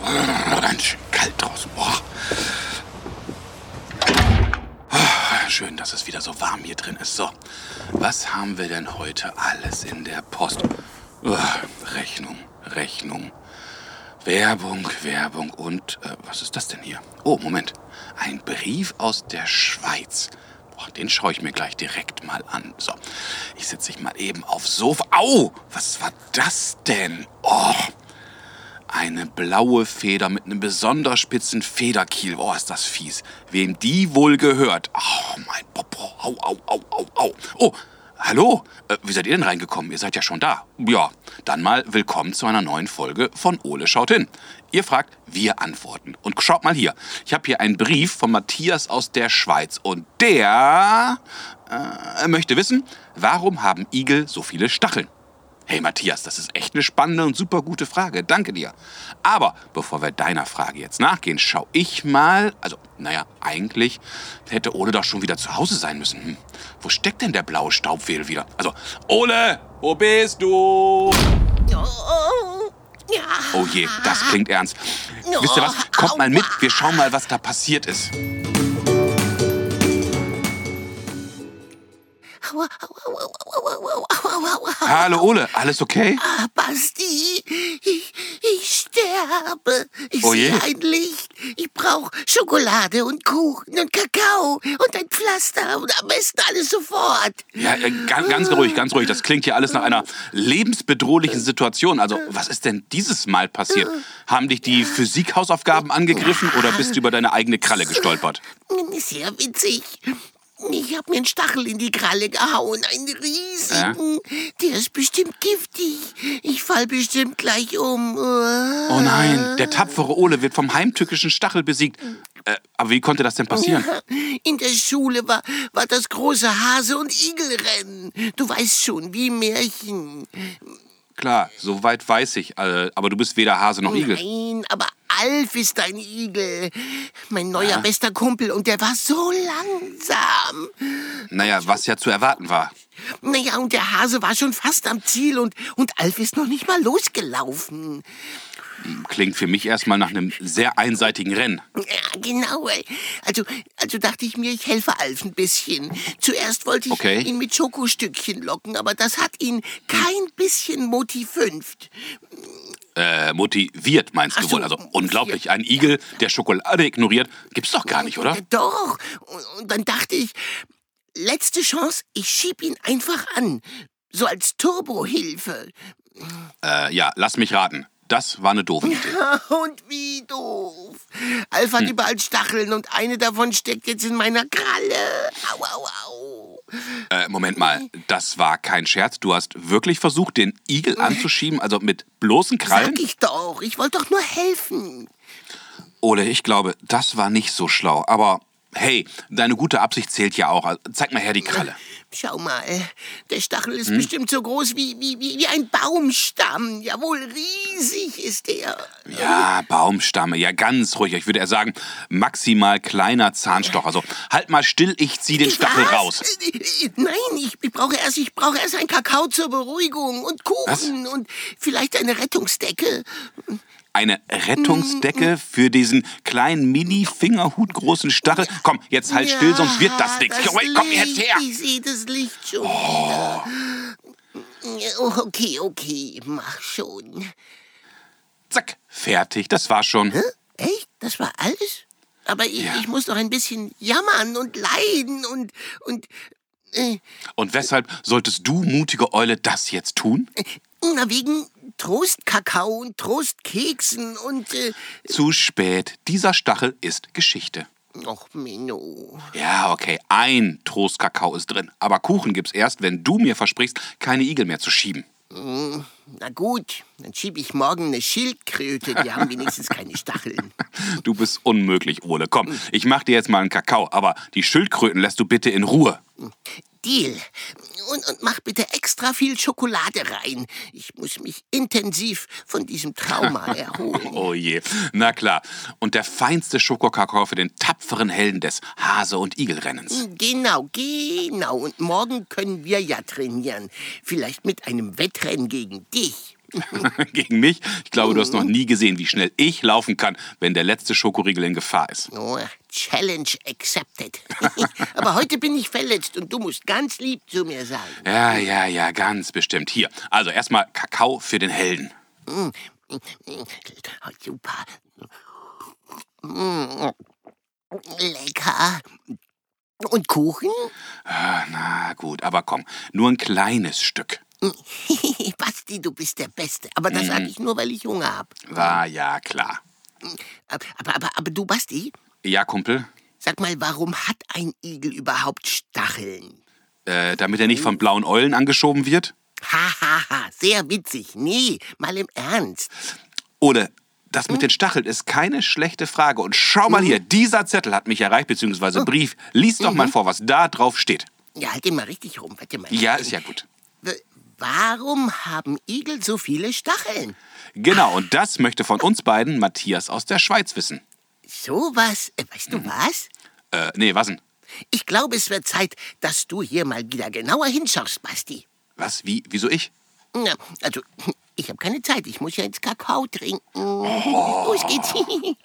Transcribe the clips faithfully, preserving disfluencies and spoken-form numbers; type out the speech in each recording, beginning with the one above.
Ganz schön kalt draußen. Boah. Schön, dass es wieder so warm hier drin ist. So, was haben wir denn heute alles in der Post? Oh, Rechnung, Rechnung, Werbung, Werbung und... Äh, was ist das denn hier? Oh, Moment. Ein Brief aus der Schweiz. Boah, den schaue ich mir gleich direkt mal an. So, ich setze mich mal eben aufs Sofa. Au, was war das denn? Oh, eine blaue Feder mit einem besonders spitzen Federkiel. Oh, ist das fies. Wem die wohl gehört? Oh, mein Popo. Au, au, au, au, au. Oh, hallo. Äh, wie seid ihr denn reingekommen? Ihr seid ja schon da. Ja, dann mal willkommen zu einer neuen Folge von Ole schaut hin. Ihr fragt, wir antworten. Und schaut mal hier. Ich habe hier einen Brief von Matthias aus der Schweiz. Und der äh, möchte wissen, warum haben Igel so viele Stacheln? Hey Matthias, das ist echt eine spannende und super gute Frage. Danke dir. Aber bevor wir deiner Frage jetzt nachgehen, schau ich mal... Also, naja, eigentlich hätte Ole doch schon wieder zu Hause sein müssen. Hm. Wo steckt denn der blaue Staubwedel wieder? Also, Ole, wo bist du? Oh, ja. Oh je, das klingt ernst. Wisst ihr was? Kommt mal mit, wir schauen mal, was da passiert ist. Hallo Ole, alles okay? Ah, Basti, ich, ich sterbe. Ich Oh je. sehe ein Licht. Ich brauche Schokolade und Kuchen und Kakao und ein Pflaster und am besten alles sofort. Ja, äh, ganz, ganz ruhig, ganz ruhig. Das klingt ja alles nach einer lebensbedrohlichen Situation. Also, was ist denn dieses Mal passiert? Haben dich die Physikhausaufgaben angegriffen oder bist du über deine eigene Kralle gestolpert? Sehr witzig. Ich habe mir einen Stachel in die Kralle gehauen, einen riesigen. Der ist bestimmt giftig. Ich fall bestimmt gleich um. Oh nein, der tapfere Ole wird vom heimtückischen Stachel besiegt. Äh, aber wie konnte das denn passieren? In der Schule war, war das große Hase- und Igelrennen. Du weißt schon, wie Märchen. Klar, soweit weiß ich. Äh, aber du bist weder Hase noch Igel. Nein, aber Alf ist ein Igel. Mein neuer Ja. bester Kumpel. Und der war so langsam. Naja, was ja zu erwarten war. Naja, und der Hase war schon fast am Ziel. Und, und Alf ist noch nicht mal losgelaufen. Klingt für mich erstmal nach einem sehr einseitigen Rennen. Ja, genau. Also, also dachte ich mir, ich helfe Alf ein bisschen. Zuerst wollte ich Okay. ihn mit Schokostückchen locken, aber das hat ihn kein bisschen motiviert. Äh, motiviert meinst Ach du so, wohl? Also unglaublich. Ein Igel, der Schokolade ignoriert, gibt's doch gar nicht, oder? Ja, doch. Und, und dann dachte ich, letzte Chance, ich schieb ihn einfach an. So als Turbohilfe. Äh, ja, lass mich raten. Das war eine doofe Idee. Und wie doof. Alf hat überall Stacheln und eine davon steckt jetzt in meiner Kralle. Au, au, au. Äh, Moment mal, das war kein Scherz. Du hast wirklich versucht, den Igel anzuschieben, also mit bloßen Krallen? Sag ich doch, ich wollte doch nur helfen. Ole, ich glaube, das war nicht so schlau. Aber hey, deine gute Absicht zählt ja auch. Also, zeig mal her die Kralle. Schau mal, der Stachel ist hm? bestimmt so groß wie, wie, wie, wie ein Baumstamm. Jawohl, riesig ist der. Ja, Baumstamme, ja ganz ruhig. Ich würde eher sagen, maximal kleiner Zahnstocher. Also halt mal still, ich zieh den Stachel Was? raus. Nein, ich, ich brauche erst, ich brauche erst einen Kakao zur Beruhigung und Kuchen Was? und vielleicht eine Rettungsdecke. Eine Rettungsdecke für diesen kleinen Mini-Fingerhut-großen Stachel? Komm, jetzt halt still, sonst wird das nichts. Das Komm, komm Licht, jetzt her. Ich sehe das Licht schon Oh. wieder. Oh, okay, okay, mach schon. Zack, fertig, das war schon. Hä? Echt? Das war alles? Aber ich, Ja. ich muss doch ein bisschen jammern und leiden und... und äh, Und weshalb solltest du, mutige Eule, das jetzt tun? na, wegen Trostkakao und Trostkeksen und... Äh, Zu spät. Dieser Stachel ist Geschichte. Och, Menno. Ja, okay, ein Trostkakao ist drin. Aber Kuchen gibt's erst, wenn du mir versprichst, keine Igel mehr zu schieben. Na gut, dann schiebe ich morgen eine Schildkröte. Die haben wenigstens keine Stacheln. Du bist unmöglich, Ole. Komm, ich mach dir jetzt mal einen Kakao, aber die Schildkröten lässt du bitte in Ruhe. Deal. Und, und mach bitte extra viel Schokolade rein. Ich muss mich intensiv von diesem Trauma erholen. Oh je, na klar. Und der feinste Schokokakao für den tapferen Helden des Hase- und Igelrennens. Genau, genau. Und morgen können wir ja trainieren. Vielleicht mit einem Wettrennen gegen dich. Gegen mich? Ich glaube, du hast noch nie gesehen, wie schnell ich laufen kann, wenn der letzte Schokoriegel in Gefahr ist. Oh, Challenge accepted. Aber heute bin ich verletzt und du musst ganz lieb zu mir sein. Ja, ja, ja, ganz bestimmt. Hier, also erstmal Kakao für den Helden. Mm, mm, mm, super. Mm, lecker. Und Kuchen? Ah, na gut, aber komm, nur ein kleines Stück. Basti, du bist der Beste. Aber das sage ich nur, weil ich Hunger habe. War ja klar. Aber, aber, aber, aber du, Basti? Ja, Kumpel? Sag mal, warum hat ein Igel überhaupt Stacheln? Äh, damit er nicht von blauen Eulen angeschoben wird? Ha, ha, ha, sehr witzig. Nee, mal im Ernst. Oder das mit den Stacheln ist keine schlechte Frage. Und schau mal hier, dieser Zettel hat mich erreicht, beziehungsweise Brief. Lies doch mal vor, was da drauf steht. Ja, halt den mal richtig rum. Warte mal. Ja, ist ja gut. Warum haben Igel so viele Stacheln? Genau, und das möchte von uns beiden Matthias aus der Schweiz wissen. So was? Weißt du was? Äh, nee, was denn? Ich glaube, es wird Zeit, dass du hier mal wieder genauer hinschaust, Basti. Was? Wie? Wieso ich? Na, also, ich habe keine Zeit. Ich muss ja ins Kakao trinken. Oh. Los geht's.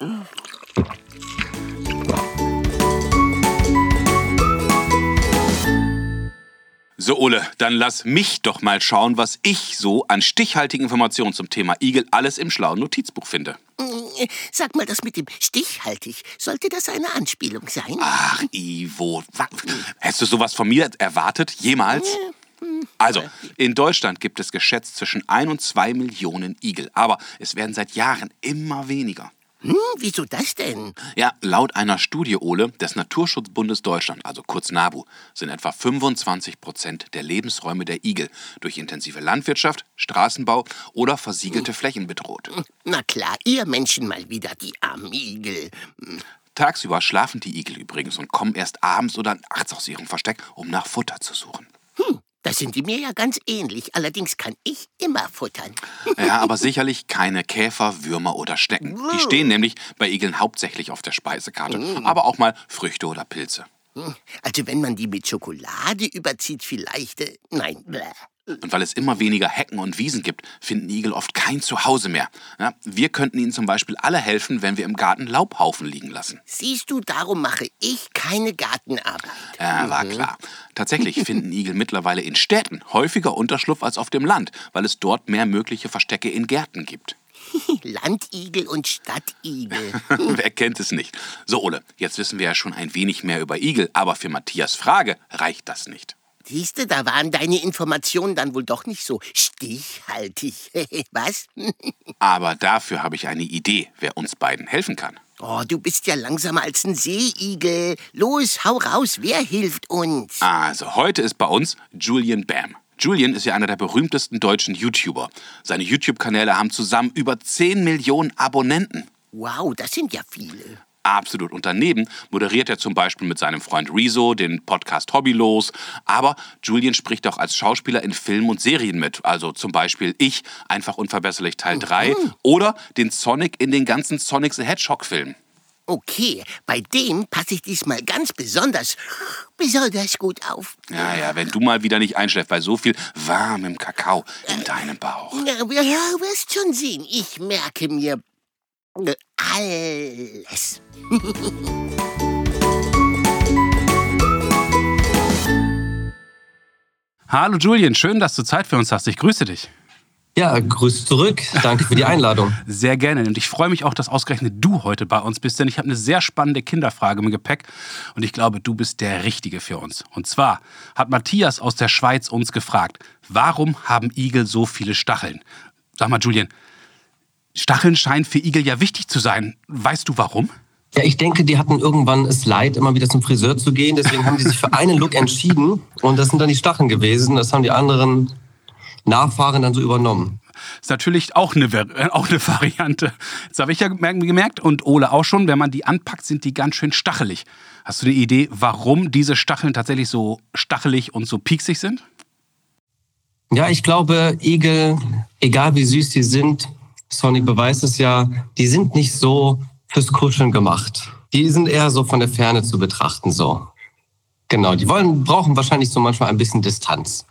So, Ole, dann lass mich doch mal schauen, was ich so an stichhaltigen Informationen zum Thema Igel alles im schlauen Notizbuch finde. Sag mal, das mit dem stichhaltig, sollte das eine Anspielung sein? Ach, Ivo, hättest du sowas von mir erwartet? Jemals? Also, in Deutschland gibt es geschätzt zwischen ein und zwei Millionen Igel. Aber es werden seit Jahren immer weniger. Hm, wieso das denn? Ja, laut einer Studie, Ole, des Naturschutzbundes Deutschland, also kurz NABU, sind etwa fünfundzwanzig Prozent der Lebensräume der Igel durch intensive Landwirtschaft, Straßenbau oder versiegelte Flächen bedroht. Na klar, ihr Menschen mal wieder, die armen Igel. Tagsüber schlafen die Igel übrigens und kommen erst abends oder nachts aus ihrem Versteck, um nach Futter zu suchen. Hm. Da sind die mir ja ganz ähnlich. Allerdings kann ich immer futtern. Ja, aber sicherlich keine Käfer, Würmer oder Schnecken. Die stehen nämlich bei Igeln hauptsächlich auf der Speisekarte. Aber auch mal Früchte oder Pilze. Also wenn man die mit Schokolade überzieht, vielleicht... Äh, nein. Und weil es immer weniger Hecken und Wiesen gibt, finden Igel oft kein Zuhause mehr. Ja, wir könnten ihnen zum Beispiel alle helfen, wenn wir im Garten Laubhaufen liegen lassen. Siehst du, darum mache ich keine Gartenarbeit. Ja, war klar. Tatsächlich finden Igel mittlerweile in Städten häufiger Unterschlupf als auf dem Land, weil es dort mehr mögliche Verstecke in Gärten gibt. Landigel und Stadtigel. Wer kennt es nicht? So, Ole, jetzt wissen wir ja schon ein wenig mehr über Igel, aber für Matthias' Frage reicht das nicht. Siehste, da waren deine Informationen dann wohl doch nicht so stichhaltig. Was? Aber dafür habe ich eine Idee, wer uns beiden helfen kann. Oh, du bist ja langsamer als ein Seeigel. Los, hau raus, wer hilft uns? Also, heute ist bei uns Julian Bam. Julian ist ja einer der berühmtesten deutschen YouTuber. Seine YouTube-Kanäle haben zusammen über zehn Millionen Abonnenten. Wow, das sind ja viele. Absolut. Und daneben moderiert er zum Beispiel mit seinem Freund Rezo den Podcast Hobbylos. Aber Julian spricht auch als Schauspieler in Filmen und Serien mit. Also zum Beispiel Ich, einfach unverbesserlich Teil drei. Mhm. Oder den Sonic in den ganzen Sonic the Hedgehog-Filmen. Okay, bei dem passe ich diesmal ganz besonders, besonders gut auf. Ja, ja, wenn du mal wieder nicht einschläfst bei so viel warmem Kakao in deinem Bauch. Ja, ja, wirst schon sehen. Ich merke mir alles. Hallo Julian, schön, dass du Zeit für uns hast. Ich grüße dich. Ja, grüß zurück. Danke für die Einladung. Sehr gerne. Und ich freue mich auch, dass ausgerechnet du heute bei uns bist, denn ich habe eine sehr spannende Kinderfrage im Gepäck und ich glaube, du bist der Richtige für uns. Und zwar hat Matthias aus der Schweiz uns gefragt, warum haben Igel so viele Stacheln? Sag mal, Julian, Stacheln scheinen für Igel ja wichtig zu sein. Weißt du warum? Ja, ich denke, die hatten irgendwann es leid, immer wieder zum Friseur zu gehen. Deswegen haben die sich für einen Look entschieden. Und das sind dann die Stacheln gewesen. Das haben die anderen Nachfahren dann so übernommen. Ist natürlich auch eine, auch eine Variante. Das habe ich ja gemerkt und Ole auch schon. Wenn man die anpackt, sind die ganz schön stachelig. Hast du eine Idee, warum diese Stacheln tatsächlich so stachelig und so pieksig sind? Ja, ich glaube, Igel, egal wie süß die sind, Sonic beweist es ja, die sind nicht so fürs Kuscheln gemacht. Die sind eher so von der Ferne zu betrachten, so. Genau, die wollen, brauchen wahrscheinlich so manchmal ein bisschen Distanz.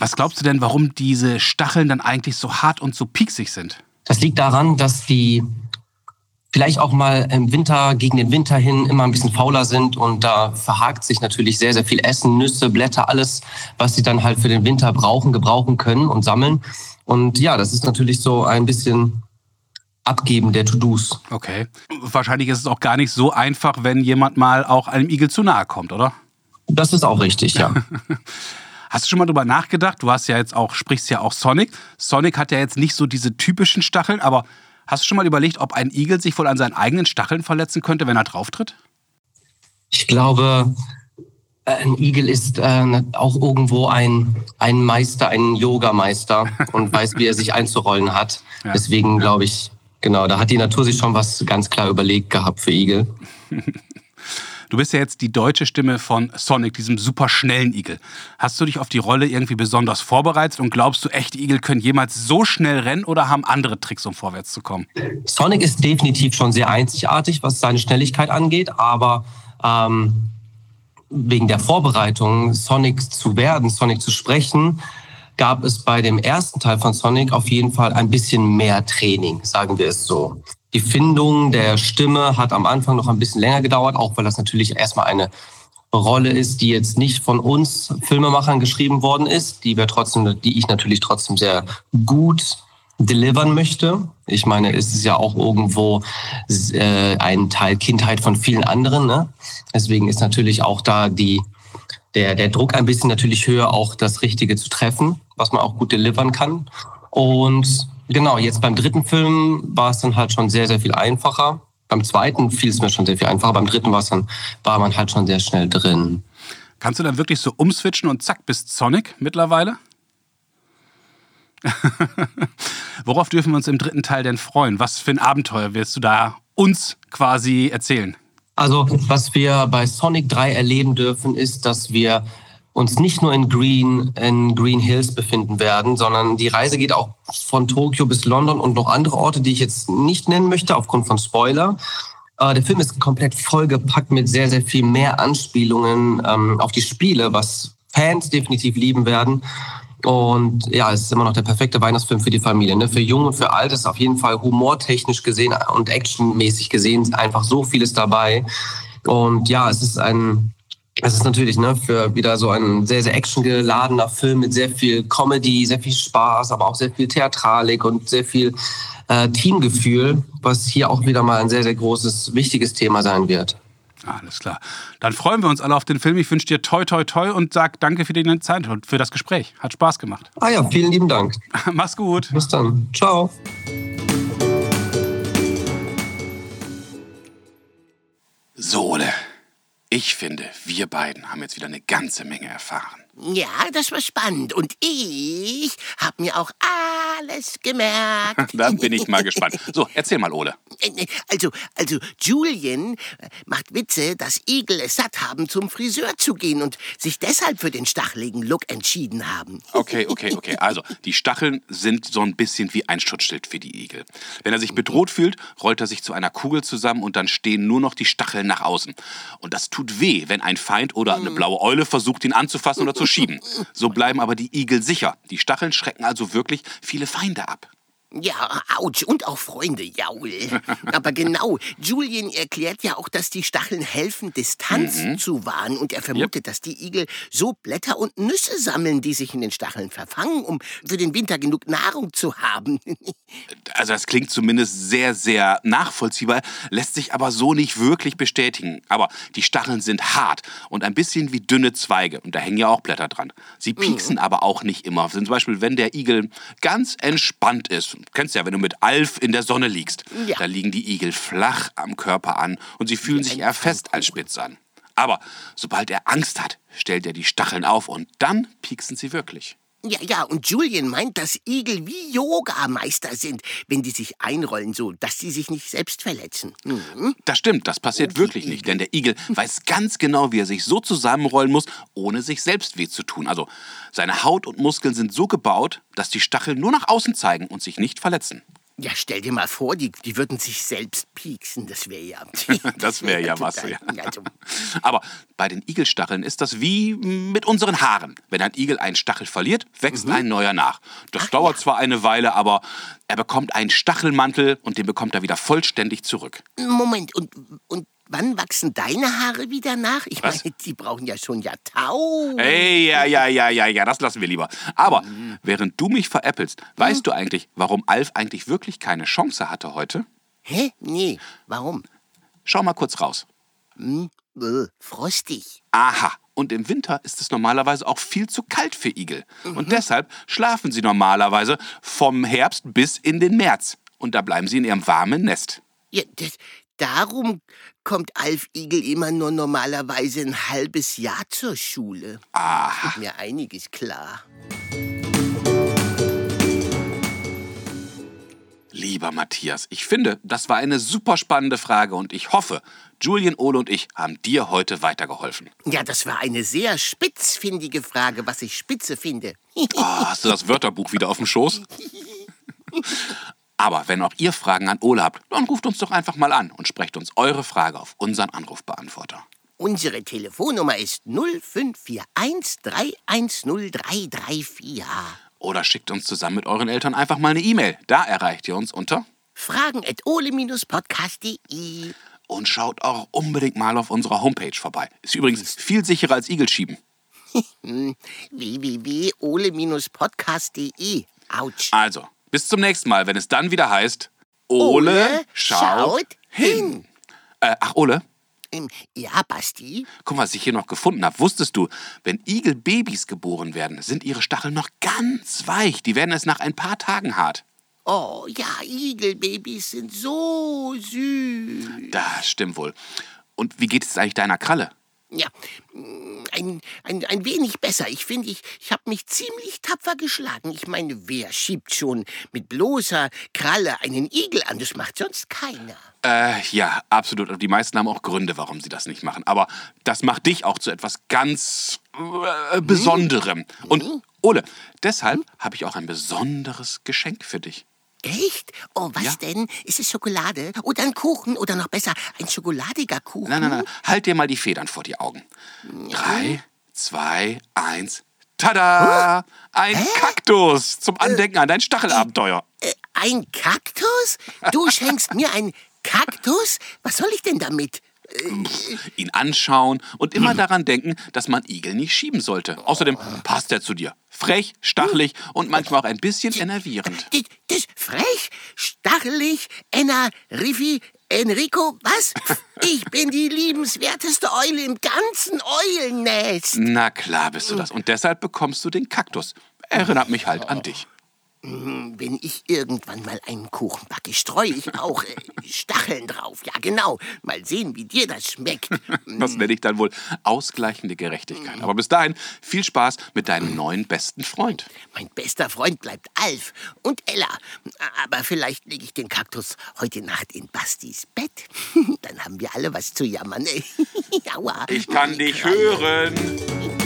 Was glaubst du denn, warum diese Stacheln dann eigentlich so hart und so pieksig sind? Das liegt daran, dass die vielleicht auch mal im Winter, gegen den Winter hin immer ein bisschen fauler sind und da verhakt sich natürlich sehr, sehr viel Essen, Nüsse, Blätter, alles, was sie dann halt für den Winter brauchen, gebrauchen können und sammeln. Und ja, das ist natürlich so ein bisschen Abgeben der To-Dos. Okay. Wahrscheinlich ist es auch gar nicht so einfach, wenn jemand mal auch einem Igel zu nahe kommt, oder? Das ist auch richtig, ja. Hast du schon mal drüber nachgedacht? Du hast ja jetzt auch, sprichst ja auch Sonic. Sonic hat ja jetzt nicht so diese typischen Stacheln, aber hast du schon mal überlegt, ob ein Igel sich wohl an seinen eigenen Stacheln verletzen könnte, wenn er drauftritt? Ich glaube, ein Igel ist äh, auch irgendwo ein, ein Meister, ein Yoga-Meister und weiß, wie er sich einzurollen hat. Ja. Deswegen glaube ich, genau, da hat die Natur sich schon was ganz klar überlegt gehabt für Igel. Du bist ja jetzt die deutsche Stimme von Sonic, diesem super schnellen Igel. Hast du dich auf die Rolle irgendwie besonders vorbereitet und glaubst du, echte Igel können jemals so schnell rennen oder haben andere Tricks, um vorwärts zu kommen? Sonic ist definitiv schon sehr einzigartig, was seine Schnelligkeit angeht, aber ähm, wegen der Vorbereitung, Sonic zu werden, Sonic zu sprechen, gab es bei dem ersten Teil von Sonic auf jeden Fall ein bisschen mehr Training, sagen wir es so. Die Findung der Stimme hat am Anfang noch ein bisschen länger gedauert, auch weil das natürlich erstmal eine Rolle ist, die jetzt nicht von uns Filmemachern geschrieben worden ist, die wir trotzdem, die ich natürlich trotzdem sehr gut delivern möchte. Ich meine, es ist ja auch irgendwo äh, ein Teil Kindheit von vielen anderen, ne? Deswegen ist natürlich auch da die der der Druck ein bisschen natürlich höher, auch das Richtige zu treffen, was man auch gut delivern kann. Und genau, jetzt beim dritten Film war es dann halt schon sehr, sehr viel einfacher. Beim zweiten fiel es mir schon sehr viel einfacher. Beim dritten war es dann, war man halt schon sehr schnell drin. Kannst du dann wirklich so umswitchen und zack, bist Sonic mittlerweile? Worauf dürfen wir uns im dritten Teil denn freuen? Was für ein Abenteuer wirst du da uns quasi erzählen? Also, was wir bei Sonic drei erleben dürfen, ist, dass wir uns nicht nur in Green, in Green Hills befinden werden, sondern die Reise geht auch von Tokio bis London und noch andere Orte, die ich jetzt nicht nennen möchte, aufgrund von Spoiler. Äh, der Film ist komplett vollgepackt mit sehr, sehr viel mehr Anspielungen ähm, auf die Spiele, was Fans definitiv lieben werden. Und ja, es ist immer noch der perfekte Weihnachtsfilm für die Familie, ne? Für Jung und für Alt ist auf jeden Fall humortechnisch gesehen und actionmäßig gesehen einfach so vieles dabei. Und ja, es ist ein Es ist natürlich ne, für wieder so ein sehr, sehr actiongeladener Film mit sehr viel Comedy, sehr viel Spaß, aber auch sehr viel Theatralik und sehr viel äh, Teamgefühl, was hier auch wieder mal ein sehr, sehr großes, wichtiges Thema sein wird. Alles klar. Dann freuen wir uns alle auf den Film. Ich wünsche dir toi, toi, toi und sag danke für die Zeit und für das Gespräch. Hat Spaß gemacht. Ah ja, vielen lieben Dank. Mach's gut. Bis dann. Ciao. So, Ole. Ich finde, wir beiden haben jetzt wieder eine ganze Menge erfahren. Ja, das war spannend. Und ich habe mir auch alles gemerkt. Dann bin ich mal gespannt. So, erzähl mal, Ole. Also, also Julian macht Witze, dass Igel es satt haben, zum Friseur zu gehen und sich deshalb für den stacheligen Look entschieden haben. Okay, okay, okay. Also, die Stacheln sind so ein bisschen wie ein Schutzschild für die Igel. Wenn er sich bedroht fühlt, rollt er sich zu einer Kugel zusammen und dann stehen nur noch die Stacheln nach außen. Und das tut weh, wenn ein Feind oder eine blaue Eule versucht, ihn anzufassen oder zu schieben. So bleiben aber die Igel sicher. Die Stacheln schrecken also wirklich viele Feinde ab. Ja, ouch, und auch Freunde, jaul. Aber genau, Julian erklärt ja auch, dass die Stacheln helfen, Distanz mhm. zu wahren. Und er vermutet, yep. dass die Igel so Blätter und Nüsse sammeln, die sich in den Stacheln verfangen, um für den Winter genug Nahrung zu haben. Also das klingt zumindest sehr, sehr nachvollziehbar, lässt sich aber so nicht wirklich bestätigen. Aber die Stacheln sind hart und ein bisschen wie dünne Zweige. Und da hängen ja auch Blätter dran. Sie pieksen mhm. aber auch nicht immer. Zum Beispiel, wenn der Igel ganz entspannt ist. Du kennst ja, wenn du mit Alf in der Sonne liegst. Ja. Da liegen die Igel flach am Körper an und sie fühlen sich eher fest als spitz an. Aber sobald er Angst hat, stellt er die Stacheln auf und dann pieksen sie wirklich. Ja, ja, und Julian meint, dass Igel wie Yoga-Meister sind, wenn die sich einrollen, so dass sie sich nicht selbst verletzen. Mhm. Das stimmt, das passiert okay. wirklich nicht, denn der Igel weiß ganz genau, wie er sich so zusammenrollen muss, ohne sich selbst weh zu tun. Also seine Haut und Muskeln sind so gebaut, dass die Stacheln nur nach außen zeigen und sich nicht verletzen. Ja, stell dir mal vor, die, die würden sich selbst pieksen. Das wäre ja... Das wäre ja was, ja. Also, Aber bei den Igelstacheln ist das wie mit unseren Haaren. Wenn ein Igel einen Stachel verliert, wächst ein neuer nach. Das Ach, dauert ja. zwar eine Weile, aber er bekommt einen Stachelmantel und den bekommt er wieder vollständig zurück. Moment, und, und wann wachsen deine Haare wieder nach? Ich Was? meine, die brauchen ja schon Jahrtausende. Hey, ja, ja, ja, ja, ja, das lassen wir lieber. Aber während du mich veräppelst, weißt du eigentlich, warum Alf eigentlich wirklich keine Chance hatte heute? Hä? Nee, warum? Schau mal kurz raus. Hm? Äh, frostig. Aha, und im Winter ist es normalerweise auch viel zu kalt für Igel. Und deshalb schlafen sie normalerweise vom Herbst bis in den März. Und da bleiben sie in ihrem warmen Nest. Ja, das, darum kommt Alf Igel immer nur normalerweise ein halbes Jahr zur Schule. Aha. Ist mir einiges klar. Lieber Matthias, ich finde, das war eine super spannende Frage und ich hoffe, Julien, Ole und ich haben dir heute weitergeholfen. Ja, das war eine sehr spitzfindige Frage, was ich spitze finde. Oh, hast du das Wörterbuch wieder auf dem Schoß? Aber wenn auch ihr Fragen an Ole habt, dann ruft uns doch einfach mal an und sprecht uns eure Frage auf unseren Anrufbeantworter. Unsere Telefonnummer ist null fünf vier eins drei eins null drei drei vier. Oder schickt uns zusammen mit euren Eltern einfach mal eine E-Mail. Da erreicht ihr uns unter Fragen at ole podcast punkt de. und schaut auch unbedingt mal auf unserer Homepage vorbei. Ist übrigens viel sicherer als Igelschieben. w w w punkt ole podcast punkt de. Autsch. Also, bis zum nächsten Mal, wenn es dann wieder heißt, Ole, Ole schaut, schaut hin. hin. Äh, ach, Ole, Ähm, ja, Basti? guck mal, was ich hier noch gefunden habe. Wusstest du, wenn Igelbabys geboren werden, sind ihre Stacheln noch ganz weich. Die werden erst nach ein paar Tagen hart. Oh ja, Igelbabys sind so süß. Das stimmt wohl. Und wie geht es eigentlich deiner Kralle? Ja, mm, ein, ein, ein wenig besser. Ich finde, ich, ich habe mich ziemlich tapfer geschlagen. Ich meine, wer schiebt schon mit bloßer Kralle einen Igel an? Das macht sonst keiner. Äh, ja, absolut. Und die meisten haben auch Gründe, warum sie das nicht machen. Aber das macht dich auch zu etwas ganz äh, Besonderem. Und Ole, deshalb habe ich auch ein besonderes Geschenk für dich. Echt? Oh, was Ja. denn? Ist es Schokolade? Oder ein Kuchen? Oder noch besser, ein schokoladiger Kuchen? Nein, nein, nein. Halt dir mal die Federn vor die Augen. Drei, zwei, eins. Tada! Ein Kaktus zum Andenken an dein Stachelabenteuer. Äh, ein Kaktus? Du schenkst mir einen Kaktus? Was soll ich denn damit? Ihn anschauen und immer daran denken, dass man Igel nicht schieben sollte. Außerdem passt er zu dir. Frech, stachelig und manchmal auch ein bisschen enervierend. Das, das frech, stachelig, Enna, Riffi, Enrico, was? Ich bin die liebenswerteste Eule im ganzen Eulennest. Na klar bist du das. Und deshalb bekommst du den Kaktus. Erinnert mich halt an dich. Wenn ich irgendwann mal einen Kuchen backe, streue ich auch äh, Stacheln drauf. Ja, genau. Mal sehen, wie dir das schmeckt. Das nenne ich dann wohl ausgleichende Gerechtigkeit. Aber bis dahin viel Spaß mit deinem neuen besten Freund. Mein bester Freund bleibt Alf und Ella. Aber vielleicht lege ich den Kaktus heute Nacht in Bastis Bett. Dann haben wir alle was zu jammern. Aua. Ich kann dich hören.